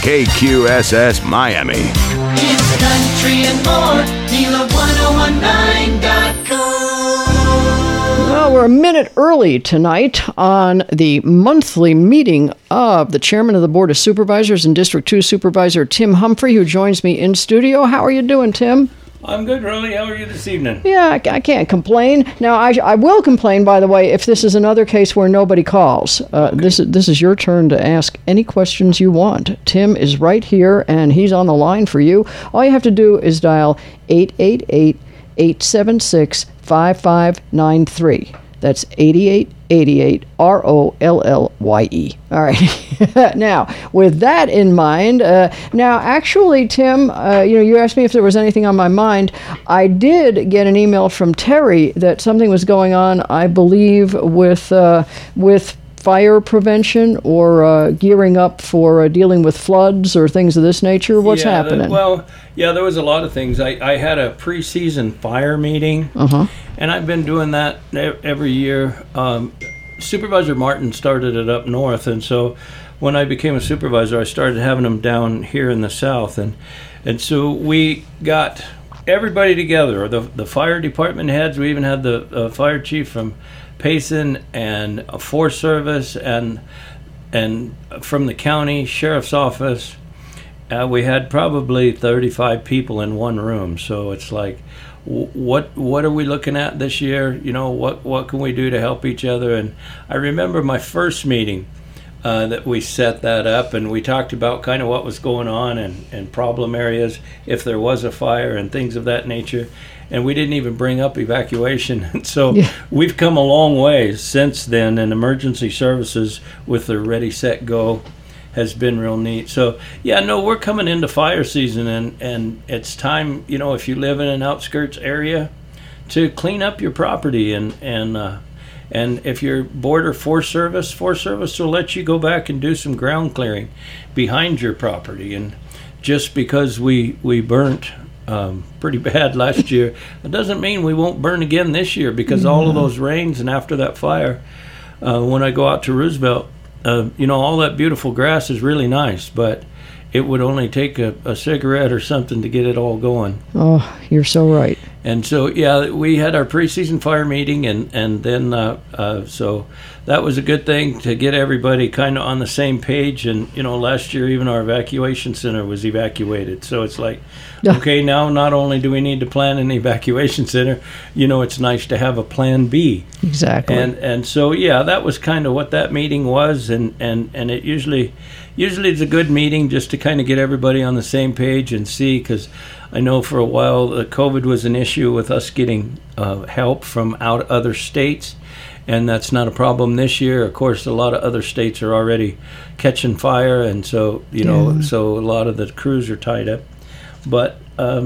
KQSS Miami. It's country and more. Neela1019.com. Well, we're a minute early tonight on the monthly meeting of the chairman of the Board of Supervisors and District 2 Supervisor Tim Humphrey, who joins me in studio. How are you doing, Tim? I'm good, Rolly. How are you this evening? Yeah, I can't complain. Now, I will complain, by the way, if this is another case where nobody calls. Okay. This is your turn to ask any questions you want. Tim is right here, and he's on the line for you. All you have to do is dial 888-876-5593. That's 8888 ROLLYE. All right. Now, with that in mind, now actually, Tim, you asked me if there was anything on my mind. I did get an email from Terry that something was going on, I believe, with fire prevention or gearing up for dealing with floods or things of this nature. What's happening? There was a lot of things. I had a pre-season fire meeting, and I've been doing that every year. Supervisor Martin started it up north, and so when I became a supervisor, I started having them down here in the south, and so we got everybody together, the fire department heads. We even had the fire chief from Payson and Forest Service and from the county sheriff's office. We had probably 35 people in one room. So it's like, what are we looking at this year? What can we do to help each other? And I remember my first meeting that we set that up, and we talked about kind of what was going on and problem areas if there was a fire and things of that nature. And we didn't even bring up evacuation. So we've come a long way since then, and emergency services with the Ready, Set, Go has been real neat. So, we're coming into fire season, and it's time, if you live in an outskirts area, to clean up your property. And if you're border Forest Service will let you go back and do some ground clearing behind your property. And just because we burnt pretty bad last year, it doesn't mean we won't burn again this year, because all of those rains and after that fire, when I go out to Roosevelt, all that beautiful grass is really nice, but it would only take a cigarette or something to get it all going. Oh, you're so right. And so, we had our preseason fire meeting, and then so that was a good thing to get everybody kind of on the same page. And, last year even our evacuation center was evacuated. So it's like, okay, now not only do we need to plan an evacuation center, it's nice to have a plan B. Exactly. And so, that was kind of what that meeting was. And it usually it's a good meeting just to kind of get everybody on the same page and see, because I know for a while COVID was an issue with us getting help from other states, and that's not a problem this year. Of course, a lot of other states are already catching fire, and so so a lot of the crews are tied up. But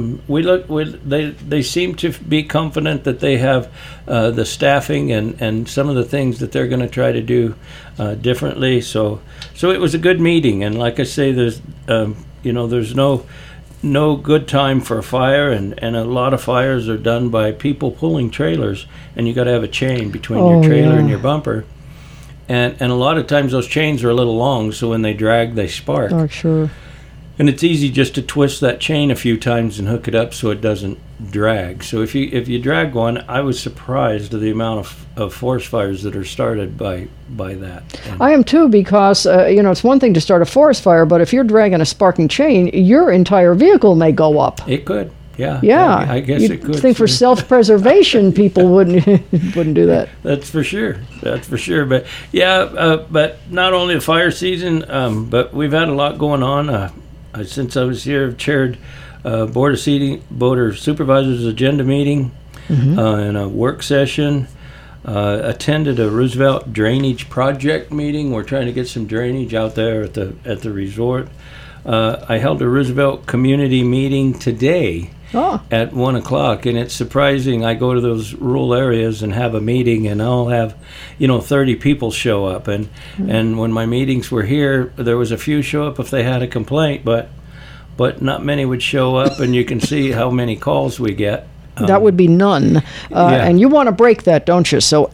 they seem to be confident that they have the staffing and some of the things that they're going to try to do differently. So it was a good meeting, and like I say, there's there's no good time for a fire, and a lot of fires are done by people pulling trailers, and you got to have a chain between your trailer and your bumper, and a lot of times those chains are a little long, so when they drag, they spark. Oh, sure. And it's easy just to twist that chain a few times and hook it up so it doesn't drag. So if you drag one, I was surprised at the amount of forest fires that are started by that. And I am too, because it's one thing to start a forest fire, but if you're dragging a sparking chain, your entire vehicle may go up. It could. Yeah. I guess it could. I think for self-preservation, people wouldn't do that. That's for sure. But but not only the fire season, but we've had a lot going on. Since I was here, I've chaired Board of Supervisors agenda meeting and a work session. Attended a Roosevelt drainage project meeting. We're trying to get some drainage out there at the resort. I held a Roosevelt community meeting today at 1:00, and it's surprising. I go to those rural areas and have a meeting, and I'll have 30 people show up, and when my meetings were here, there was a few show up if they had a complaint, but not many would show up, and you can see how many calls we get. That would be none. And you want to break that, don't you? So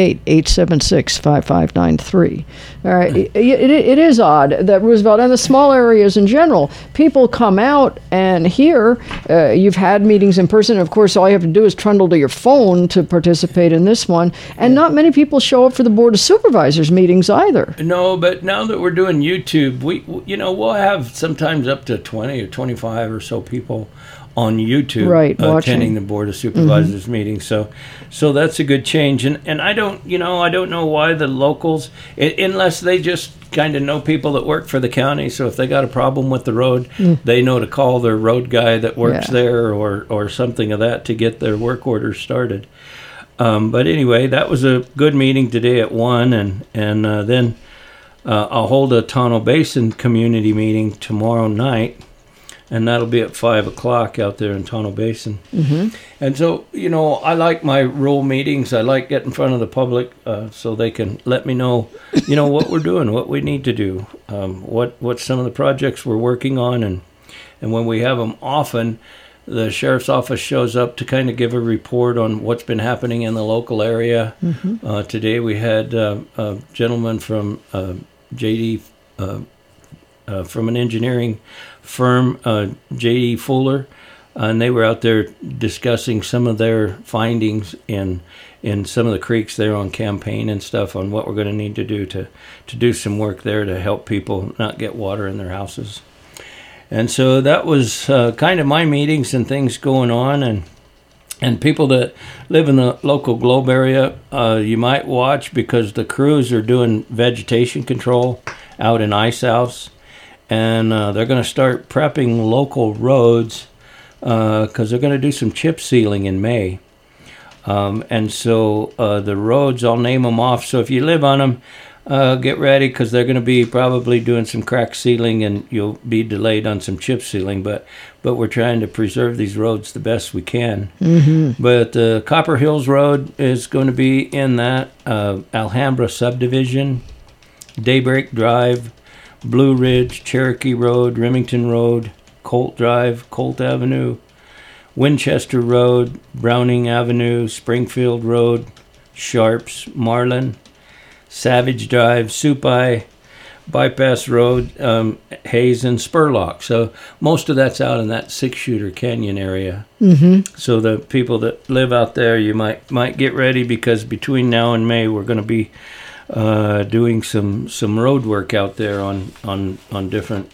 888-876-5593. All right. It is odd that Roosevelt and the small areas in general, people come out and here you've had meetings in person. Of course, all you have to do is trundle to your phone to participate in this one. And not many people show up for the Board of Supervisors meetings either. No, but now that we're doing YouTube, we'll have sometimes up to 20 or 25 or so people on YouTube attending the Board of Supervisors meeting. So that's a good change. And I don't know why the locals, unless they just kind of know people that work for the county. So if they got a problem with the road, they know to call their road guy that works there or something of that to get their work orders started. But anyway, that was a good meeting today at 1, and then I'll hold a Tonto Basin community meeting tomorrow night. And that'll be at 5 o'clock out there in Tonto Basin. And so, I like my rural meetings. I like getting in front of the public so they can let me know, what we're doing, what we need to do, what some of the projects we're working on. And when we have them, often the sheriff's office shows up to kind of give a report on what's been happening in the local area. Today we had a gentleman from JD, from an engineering firm, J.D. Fuller, and they were out there discussing some of their findings in some of the creeks there on Campaign and stuff on what we're going to need to do to do some work there to help people not get water in their houses. And so that was kind of my meetings and things going on. And people that live in the local Globe area, you might watch because the crews are doing vegetation control out in Ice House. And they're going to start prepping local roads because they're going to do some chip sealing in May. And so the roads, I'll name them off. So if you live on them, get ready because they're going to be probably doing some crack sealing and you'll be delayed on some chip sealing. But we're trying to preserve these roads the best we can. But the Copper Hills Road is going to be in that Alhambra subdivision, Daybreak Drive, Blue Ridge, Cherokee Road, Remington Road, Colt Drive, Colt Avenue, Winchester Road, Browning Avenue, Springfield Road, Sharps, Marlin, Savage Drive, Supai, Bypass Road, Hayes, and Spurlock. So most of that's out in that Six-Shooter Canyon area. So the people that live out there, you might get ready because between now and May we're going to be doing some road work out there on different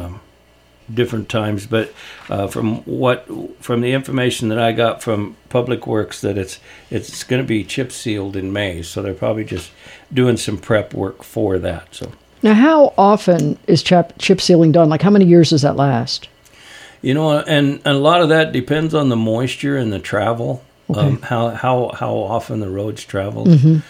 times, but from the information that I got from Public Works that it's going to be chip sealed in May, so they're probably just doing some prep work for that. So now, how often is chip sealing done? Like how many years does that last? And a lot of that depends on the moisture and the travel, how often the roads travel.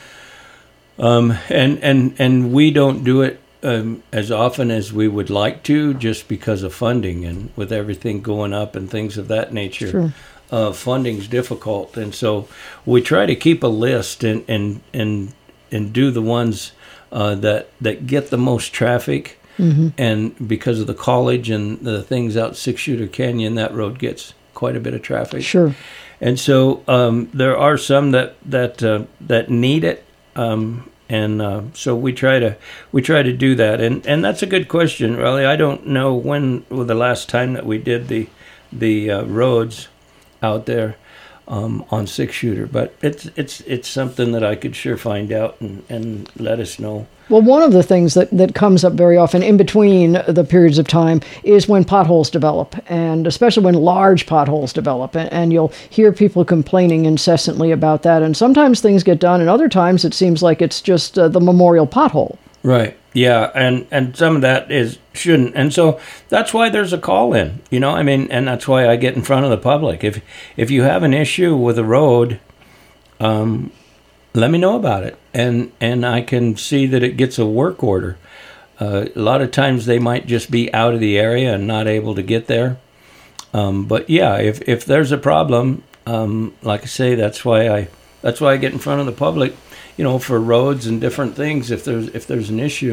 And we don't do it as often as we would like to, just because of funding and with everything going up and things of that nature. Funding's difficult, and so we try to keep a list and do the ones that get the most traffic. And because of the college and the things out Six-Shooter Canyon, that road gets quite a bit of traffic. And so there are some that need it. So we try to do that, and that's a good question, Riley. I don't know when was the last time that we did the roads out there on Six-Shooter, but it's something that I could sure find out and let us know. Well, one of the things that comes up very often in between the periods of time is when potholes develop, and especially when large potholes develop, and you'll hear people complaining incessantly about that, and sometimes things get done, and other times it seems like it's just the memorial pothole. Right. Yeah, and some of that shouldn't, and so that's why there's a call in, and that's why I get in front of the public. If you have an issue with a road, let me know about it, and I can see that it gets a work order. A lot of times they might just be out of the area and not able to get there. But yeah, if there's a problem, like I say, that's why I get in front of the public, for roads and different things if there's an issue.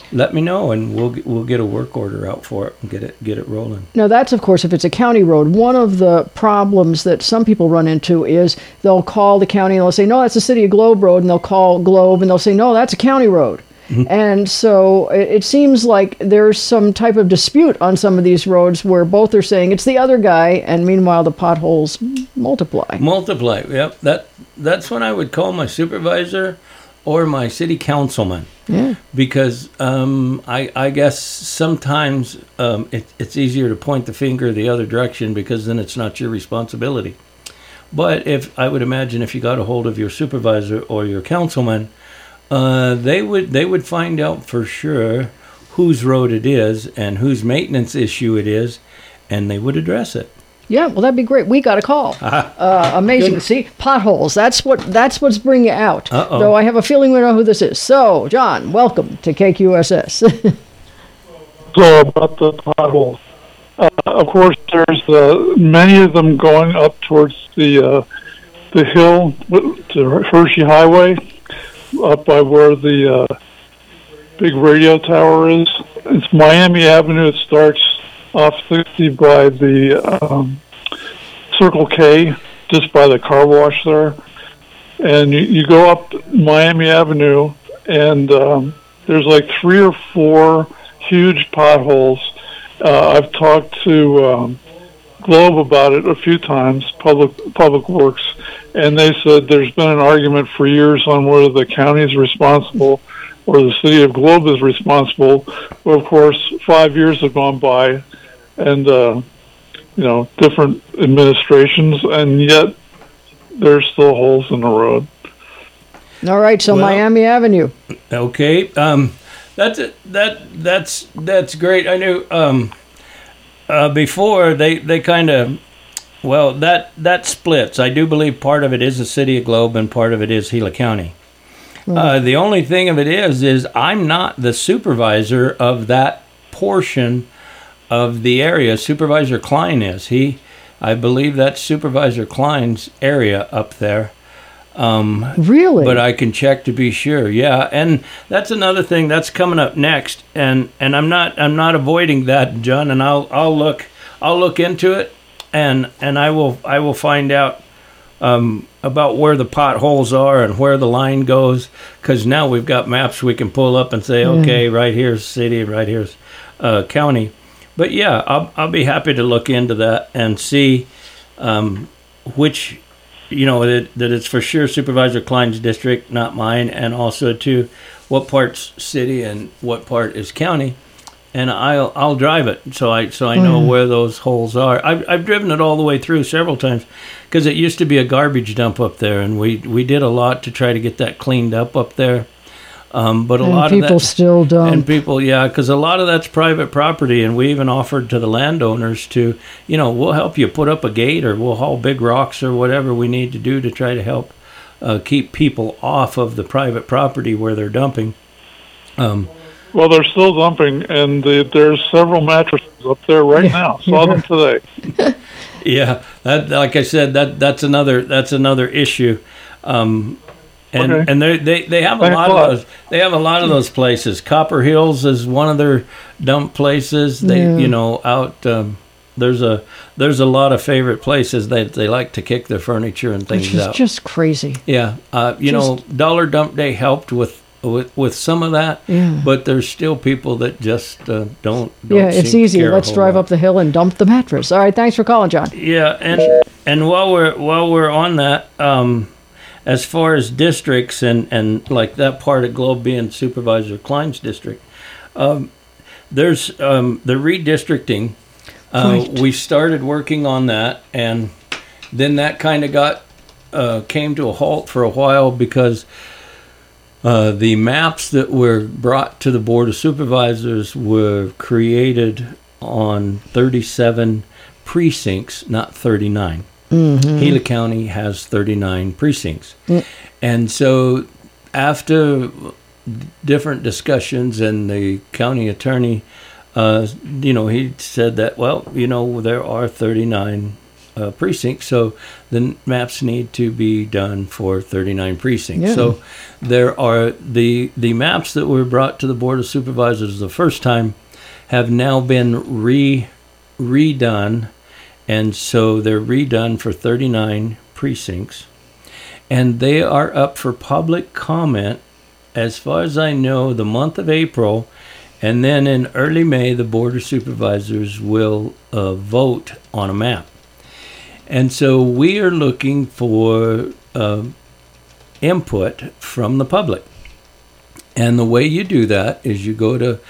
let me know, and we'll get a work order out for it and get it rolling. Now, that's, of course, if it's a county road. One of the problems that some people run into is they'll call the county and they'll say, no, that's the City of Globe Road, and they'll call Globe and they'll say, no, that's a county road. And so it seems like there's some type of dispute on some of these roads where both are saying it's the other guy, and meanwhile the potholes multiply. Yep. That's when I would call my supervisor or my city councilman. Yeah. Because I guess sometimes it's easier to point the finger the other direction, because then it's not your responsibility. But I would imagine if you got a hold of your supervisor or your councilman, they would find out for sure whose road it is and whose maintenance issue it is, and they would address it. Yeah, well, that'd be great. We got a call. Amazing. Good. See, potholes. That's what's bringing you out. Uh-oh. Though I have a feeling we know who this is. So, John, welcome to KQSS. So about the potholes, of course, there's many of them going up towards the hill, the Hershey Highway, up by where the big radio tower is. It's Miami Avenue. It starts off 60 by the Circle K, just by the car wash there. And you go up Miami Avenue, and there's like 3 or 4 huge potholes. I've talked to Globe about it a few times, Public Works, and they said there's been an argument for years on whether the county is responsible or the city of Globe is responsible. Well, of course, 5 years have gone by, and different administrations, and yet there's still holes in the road. All right, so Well, Miami Avenue. Okay, that's great. I knew before they kind of, well, that splits. I do believe part of it is the City of Globe and part of it is Gila County. The only thing of it is I'm not the supervisor of that portion of the area. Supervisor Klein is. I believe that's Supervisor Klein's area up there. Really? But I can check to be sure. Yeah, and that's another thing that's coming up next. And I'm not avoiding that, John. And I'll look into it, and I will find out about where the potholes are and where the line goes. Because now we've got maps we can pull up and say, okay, right here's city, right here's county. But yeah, I'll be happy to look into that and see which. That it's for sure Supervisor Klein's district, not mine, and also to what part's city and what part is county, and I'll drive it so I know where those holes are. I've driven it all the way through several times because it used to be a garbage dump up there, and we did a lot to try to get that cleaned up there. But a lot of people still don't. And people, yeah, because a lot of that's private property, and we even offered to the landowners to, we'll help you put up a gate, or we'll haul big rocks or whatever we need to do to try to help keep people off of the private property where they're dumping. Well, they're still dumping, and there's several mattresses up there right now. Saw them today. Yeah, that, like I said, that's another issue. And Okay. and they have a Thanks lot a of lot. those. They have a lot of those places. Copper Hills is one of their dump places. They out there's a lot of favorite places that they like to kick their furniture and things Which is out. just crazy. Yeah, Dollar Dump Day helped with some of that, but there's still people that just don't. Yeah, it's seem to easy. care a Let's whole drive lot. up the hill and dump the mattress. All right, thanks for calling, John. Yeah, and while we're on that, as far as districts and like that part of Globe being Supervisor Klein's district, there's the redistricting. Right. We started working on that, and then that kind of came to a halt for a while because the maps that were brought to the Board of Supervisors were created on 37 precincts, not 39. Gila County has 39 precincts. And so after different discussions, and the county attorney, he said that, there are 39 precincts, so the maps need to be done for 39 precincts. Yeah. So there are the maps that were brought to the Board of Supervisors the first time have now been redone, and so they're redone for 39 precincts, and they are up for public comment, as far as I know, the month of April. And then in early May, the Board of Supervisors will vote on a map. And so we are looking for input from the public. And the way you do that is you go to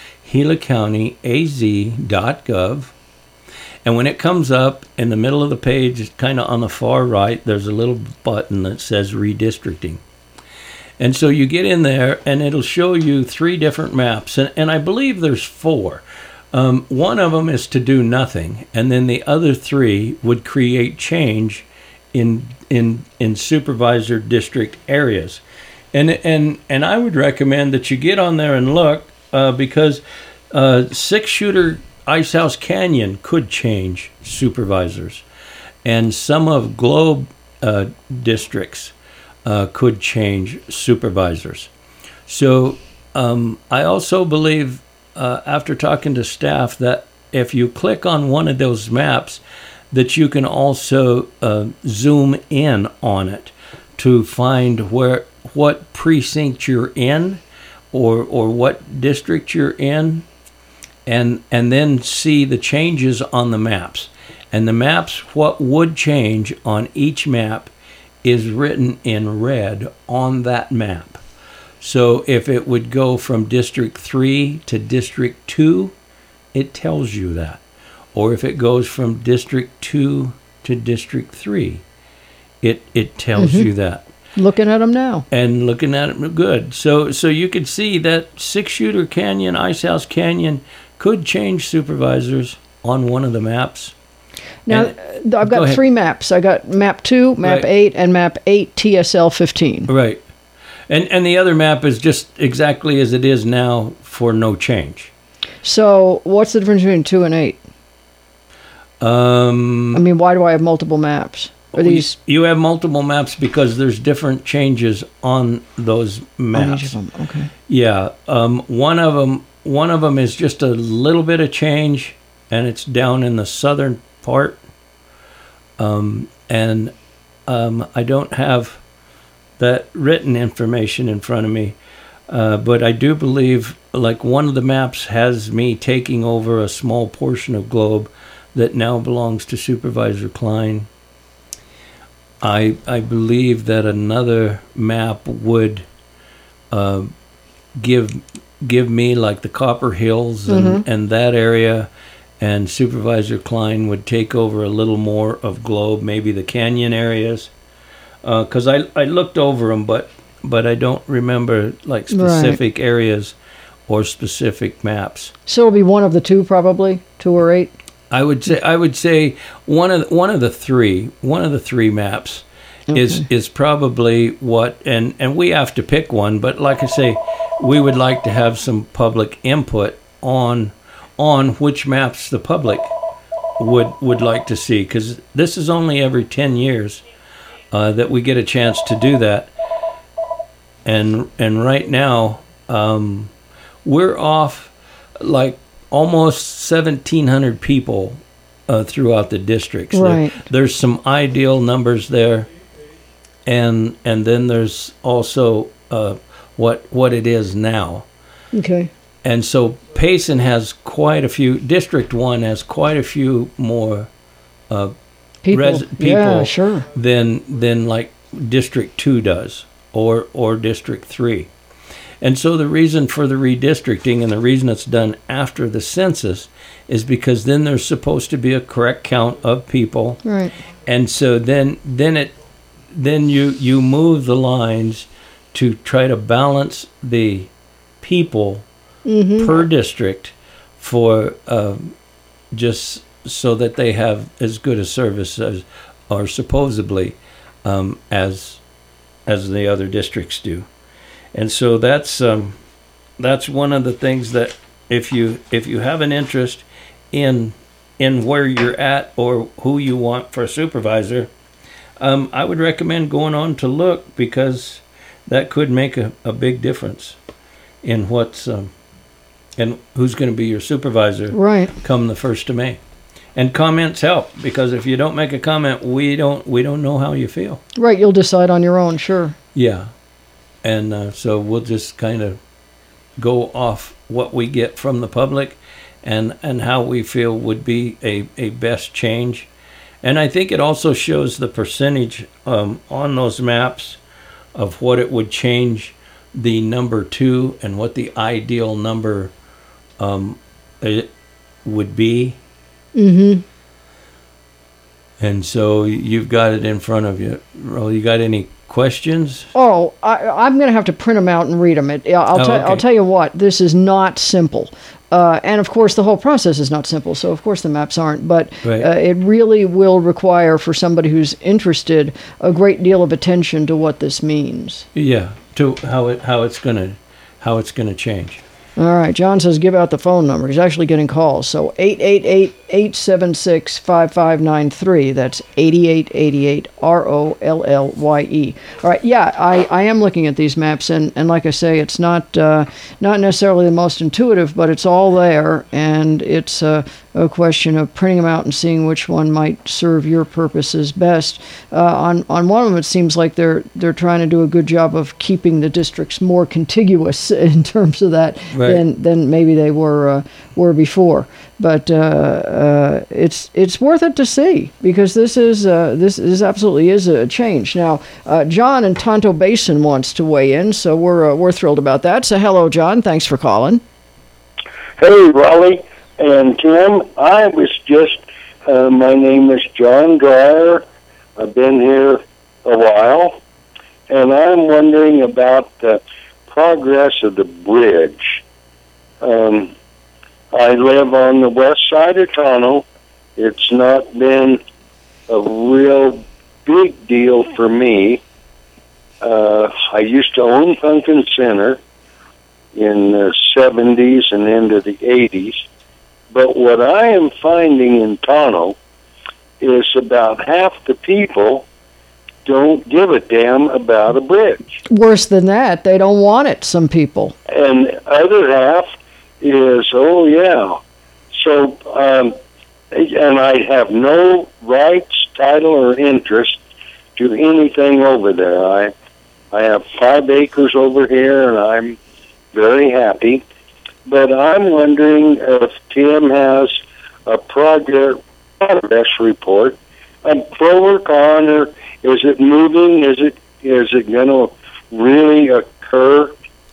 gilacountyaz.gov. And when it comes up in the middle of the page, kind of on the far right, there's a little button that says redistricting. And so you get in there, and it'll show you 3 different maps, and I believe there's 4. One of them is to do nothing, and then the other 3 would create change in supervisor district areas. And I would recommend that you get on there and look, because 6-shooter Icehouse Canyon could change supervisors, and some of Globe districts could change supervisors. So I also believe, after talking to staff, that if you click on one of those maps, that you can also zoom in on it to find what precinct you're in, or what district you're in, and then see the changes on the maps. And the maps, what would change on each map, is written in red on that map. So if it would go from District 3 to District 2, it tells you that. Or if it goes from District 2 to District 3, it tells you that. Looking at them now. And looking at it good. So you could see that 6-shooter Canyon, Icehouse Canyon, could change supervisors on one of the maps. Now, I've got 3 maps. I got map 2, map 8, and map 8 TSL 15. Right. And the other map is just exactly as it is now for no change. So what's the difference between 2 and 8? I mean, why do I have multiple maps? Are these... You have multiple maps because there's different changes on those maps. On each of them, okay. Yeah. One of them is just a little bit of change, and it's down in the southern part. I don't have that written information in front of me, but I do believe, like, one of the maps has me taking over a small portion of Globe that now belongs to Supervisor Klein. I believe that another map would give me, like, the Copper Hills and that area, and Supervisor Klein would take over a little more of Globe, maybe the Canyon areas. Because I looked over them, but I don't remember, like, specific areas or specific maps. So it'll be one of the 2, probably 2 or 8. I would say one of the 3 maps is probably what, and we have to pick one. But like I say, we would like to have some public input on which maps the public would like to see, because this is only every 10 years that we get a chance to do that. And right now we're off like almost 1,700 people throughout the districts. Right. There's some ideal numbers there, and then there's also what it is now. Okay. And so Payson has quite a few. District 1 has quite a few more people yeah, sure. than like District 2 does, or District 3. And so the reason for the redistricting, and the reason it's done after the census, is because then there's supposed to be a correct count of people. Right. And so then you move the lines to try to balance the people per district for just so that they have as good a service as, or supposedly, as the other districts do. And so that's one of the things that if you have an interest in in where you're at or who you want for a supervisor, I would recommend going on to look, because that could make a big difference in what's and who's going to be your supervisor Right. come the 1st of May. And comments help, because if you don't make a comment, we don't know how you feel. Right. You'll decide on your own. Sure. Yeah. And so we'll just kind of go off what we get from the public and how we feel would be a best change. And I think it also shows the percentage on those maps of what it would change the number 2 and what the ideal number it would be. Mm-hmm. And so you've got it in front of you. Well, you got any questions? Oh, I'm going to have to print them out and read them. I'll tell you what, this is not simple. And of course, the whole process is not simple. So of course the maps aren't. But Right. it really will require, for somebody who's interested, a great deal of attention to what this means. Yeah, to how it's gonna change. All right, John says give out the phone number. He's actually getting calls. So 888-876-5593. That's 8888 ROLLYE. All right, yeah, I am looking at these maps, and like I say, it's not necessarily the most intuitive, but it's all there, and it's a question of printing them out and seeing which one might serve your purposes best. On one of them, it seems like they're trying to do a good job of keeping the districts more contiguous in terms of that. Right. than maybe they were before. But it's worth it to see, because this absolutely is a change. Now, John in Tonto Basin wants to weigh in, so we're thrilled about that. So hello, John. Thanks for calling. Hey, Raleigh and Tim. I was just, my name is John Dreyer. I've been here a while, and I'm wondering about the progress of the bridge. I live on the west side of Tono. It's not been a real big deal for me. I used to own Pumpkin Center in the 70s and into the 80s. But what I am finding in Tono is about half the people don't give a damn about a bridge. Worse than that, they don't want it, some people. And the other half is, oh, yeah. So, and I have no rights, title, or interest to anything over there. I have 5 acres over here, and I'm very happy. But I'm wondering if Tim has a progress report, a pro or con, or is it moving? Is it going to really occur?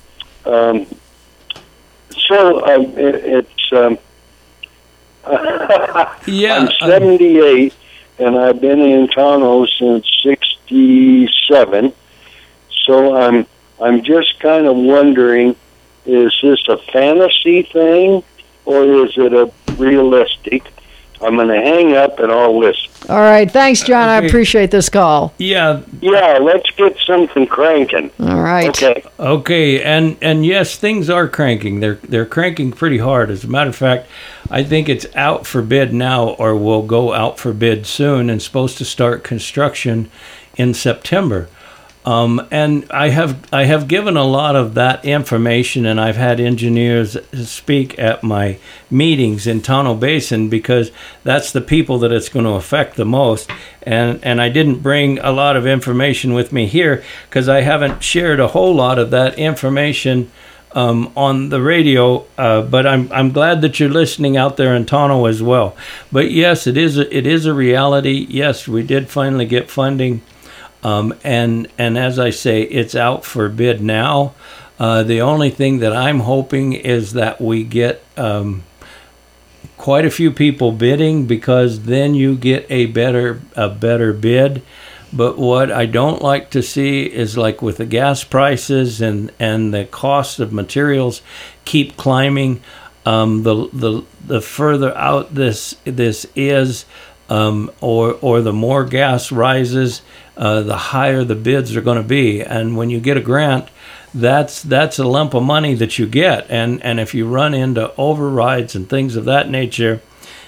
Yeah, I'm 78, and I've been in Tono since 67. So I'm just kind of wondering, is this a fantasy thing, or is it a realistic? I'm going to hang up and I'll listen. All right. Thanks, John. I Okay. appreciate this call. Yeah. Yeah, let's get something cranking. All right. Okay. Okay, and yes, things are cranking. They're cranking pretty hard. As a matter of fact, I think it's out for bid now, or will go out for bid soon, and supposed to start construction in September. And I have given a lot of that information, and I've had engineers speak at my meetings in Tonto Basin, because that's the people that it's going to affect the most. And I didn't bring a lot of information with me here, because I haven't shared a whole lot of that information on the radio. But I'm glad that you're listening out there in Tonto as well. But yes, it is a reality. Yes, we did finally get funding. And as I say, it's out for bid now. The only thing that I'm hoping is that we get quite a few people bidding, because then you get a better bid. But what I don't like to see is, like with the gas prices and the cost of materials keep climbing, the further out this is, or the more gas rises, the higher the bids are going to be. And when you get a grant, that's a lump of money that you get. And if you run into overrides and things of that nature,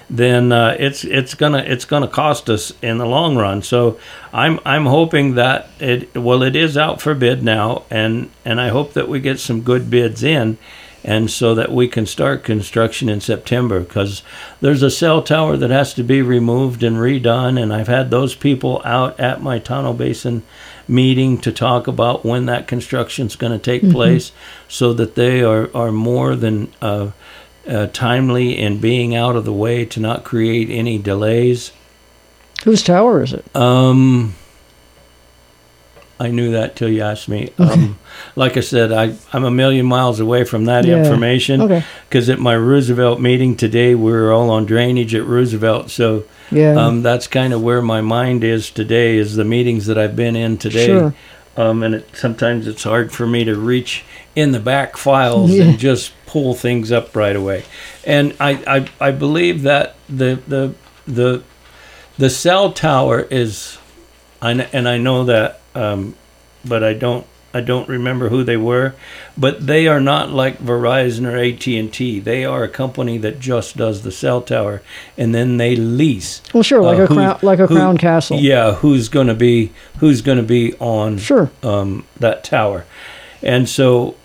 then it's gonna cost us in the long run. So I'm hoping that it is out for bid now, and I hope that we get some good bids in, and so that we can start construction in September, because there's a cell tower that has to be removed and redone, and I've had those people out at my Tonto Basin meeting to talk about when that construction's going to take place, so that they are more than timely in being out of the way to not create any delays. Whose tower is it? I knew that till you asked me. Like I said, I'm a million miles away from that Yeah. information. Okay. Because at my Roosevelt meeting today, we were all on drainage at Roosevelt. So Yeah. that's kind of where my mind is today, is the meetings that I've been in today. Sure. And sometimes it's hard for me to reach in the back files Yeah. and just pull things up right away. And I believe that the cell tower is, and I know that, but I don't remember who they were, but they are not like Verizon or AT&T. They are a company that just does the cell tower, and then they lease. Well, sure, like a crown castle. Yeah, who's going to be on Sure. that tower. And so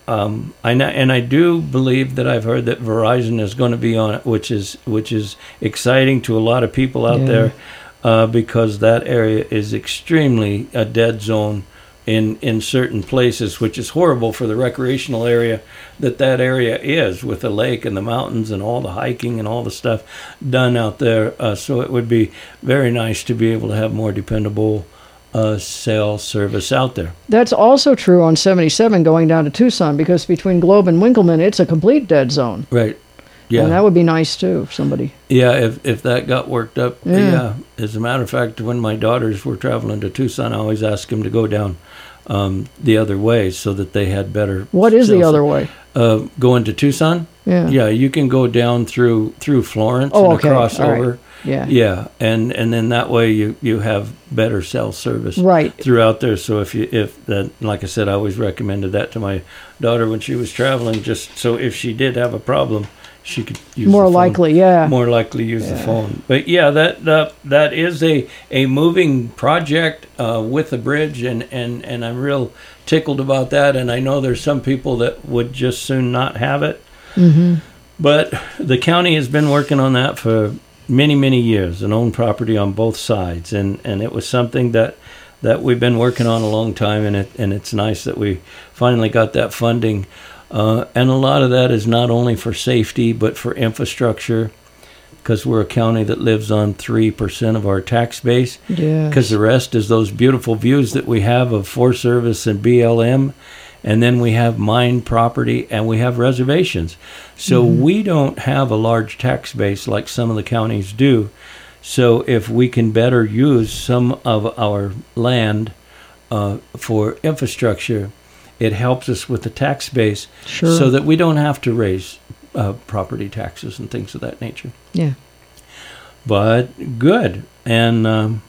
I do believe that I've heard that Verizon is going to be on it, which is exciting to a lot of people out there, because that area is extremely a dead zone in certain places, which is horrible for the recreational area that area is, with the lake and the mountains and all the hiking and all the stuff done out there. So it would be very nice to be able to have more dependable cell service out there. That's also true on 77 going down to Tucson, because between Globe and Winkleman, it's a complete dead zone. Right. Yeah. And that would be nice too, if somebody. Yeah, if that got worked up. Yeah. Yeah. As a matter of fact, when my daughters were traveling to Tucson, I always asked them to go down the other way so that they had better. What is the cell other way? Going to Tucson? Yeah. Yeah, you can go down through Florence Oh, and okay. across All right. over. Yeah. Yeah, and then that way you have better cell service Right. throughout there. So if that, like I said, I always recommended that to my daughter when she was traveling, just so if she did have a problem, she could use More the phone. likely, yeah. More likely use the phone. But yeah, that is a moving project with the bridge, and I'm real tickled about that. And I know there's some people that would just soon not have it. Mm-hmm. But the county has been working on that for many years, and owned property on both sides, and it was something that we've been working on a long time, and it's nice that we finally got that funding. And a lot of that is not only for safety, but for infrastructure, because we're a county that lives on 3% of our tax base. Yeah. Because the rest is those beautiful views that we have of Forest Service and BLM, and then we have mine property, and we have reservations. So we don't have a large tax base like some of the counties do. So if we can better use some of our land for infrastructure, it helps us with the tax base, Sure. so that we don't have to raise property taxes and things of that nature. Yeah. But good. And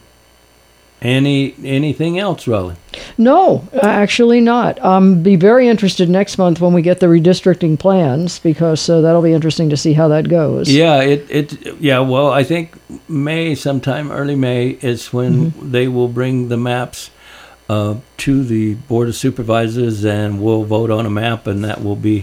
anything else, Raleigh? No, actually not. Be very interested next month when we get the redistricting plans, because that'll be interesting to see how that goes. Yeah, well, I think sometime early May is when they will bring the maps to the Board of Supervisors, and we'll vote on a map, and that will be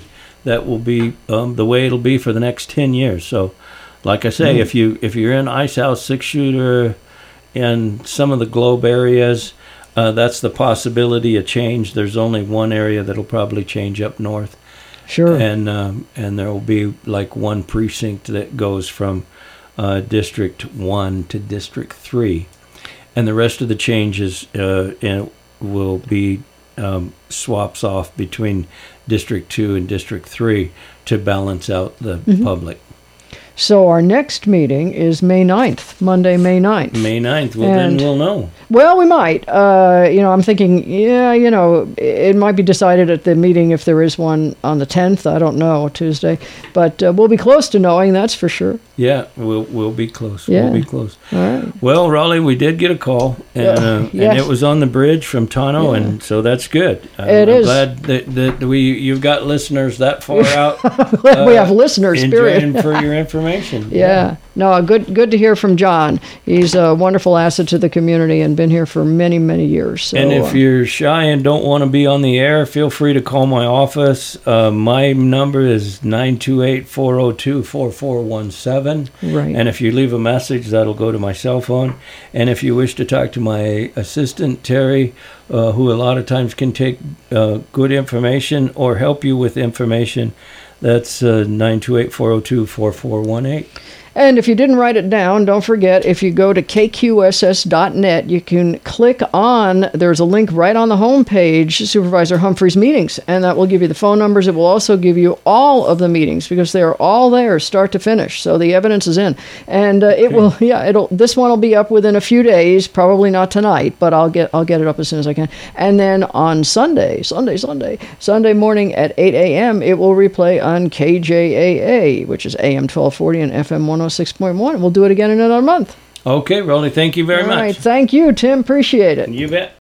the way it'll be for the next 10 years. So, like I say, if you're in Ice House, 6-shooter, in some of the Globe areas, that's the possibility of change. There's only one area that'll probably change up north. Sure. And there will be like one precinct that goes from District 1 to District 3. And the rest of the changes will be swaps off between District 2 and District 3 to balance out the public. So our next meeting is May 9th, Monday, May 9th. May 9th, well, then we'll know. Well, we might. I'm thinking, it might be decided at the meeting if there is one on the 10th. I don't know, Tuesday. But we'll be close to knowing, that's for sure. Yeah, we'll be close. Yeah. We'll be close. All right. Well, Raleigh, we did get a call, and yes. it was on the bridge from Tonto, and so that's good. It is. I'm glad that you've got listeners that far out. We have listeners, period. enjoying for your information. information. Yeah. No, good to hear from John. He's a wonderful asset to the community and been here for many, many years. So, And if you're shy and don't want to be on the air, feel free to call my office. My number is 928-402-4417. Right. And if you leave a message, that'll go to my cell phone. And if you wish to talk to my assistant, Terry, who a lot of times can take good information or help you with information, that's 928-402-4418. And if you didn't write it down, don't forget, if you go to kqss.net, you can click on, there's a link right on the homepage, Supervisor Humphrey's meetings, and that will give you the phone numbers. It will also give you all of the meetings because they are all there, start to finish. So the evidence is in. And this one will be up within a few days, probably not tonight, but I'll get it up as soon as I can. And then on Sunday morning at 8 a.m., it will replay on KJAA, which is AM 1240 and FM 106.1. We'll do it again in another month. Okay, Rolly, thank you very much. All right, thank you, Tim. Appreciate it. You bet.